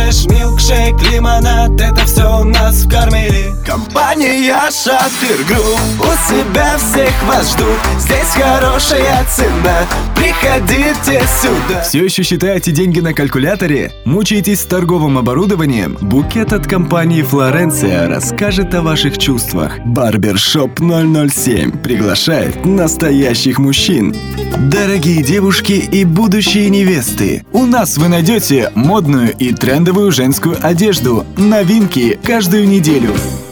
фреш, милкшейк, лимонад, это все у нас в Кармеле. Компания Шафир Групп, у себя всех вас ждут. Здесь хорошая цена, приходите сюда. Все еще считаете деньги на калькуляторе? Мучаетесь с торговым оборудованием? Букет от компании Флоренция расскажет о ваших чувствах. Барбершоп 007 приглашает настоящих мужчин. Дорогие девушки и будущие невесты, у нас вы найдете модную и трендовую женскую одежду, новинки каждую неделю.